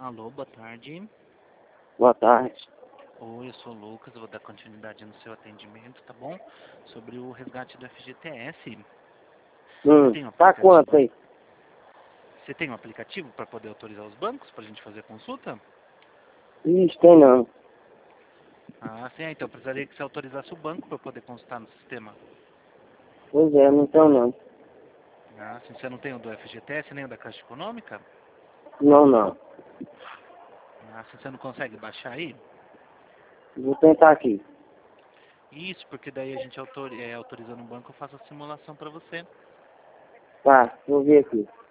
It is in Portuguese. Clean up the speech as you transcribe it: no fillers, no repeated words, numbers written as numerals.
Alô, boa tarde. Boa tarde. Oi, eu sou o Lucas, eu vou dar continuidade no seu atendimento, tá bom? Sobre o resgate do FGTS. Você tem um Tá aplicativo? quanto aí? Você tem um aplicativo para poder autorizar os bancos, para a gente fazer a consulta? Ixi, tem não. Ah, sim, então eu precisaria que você autorizasse o banco para eu poder consultar no sistema. Pois é, não tem não. Ah, sim, você não tem o do FGTS nem o da Caixa Econômica? Não. Ah, sim, você não consegue baixar aí? Vou tentar aqui. Isso, porque daí a gente autorizando o banco, eu faço a simulação para você. Tá, vou ver aqui.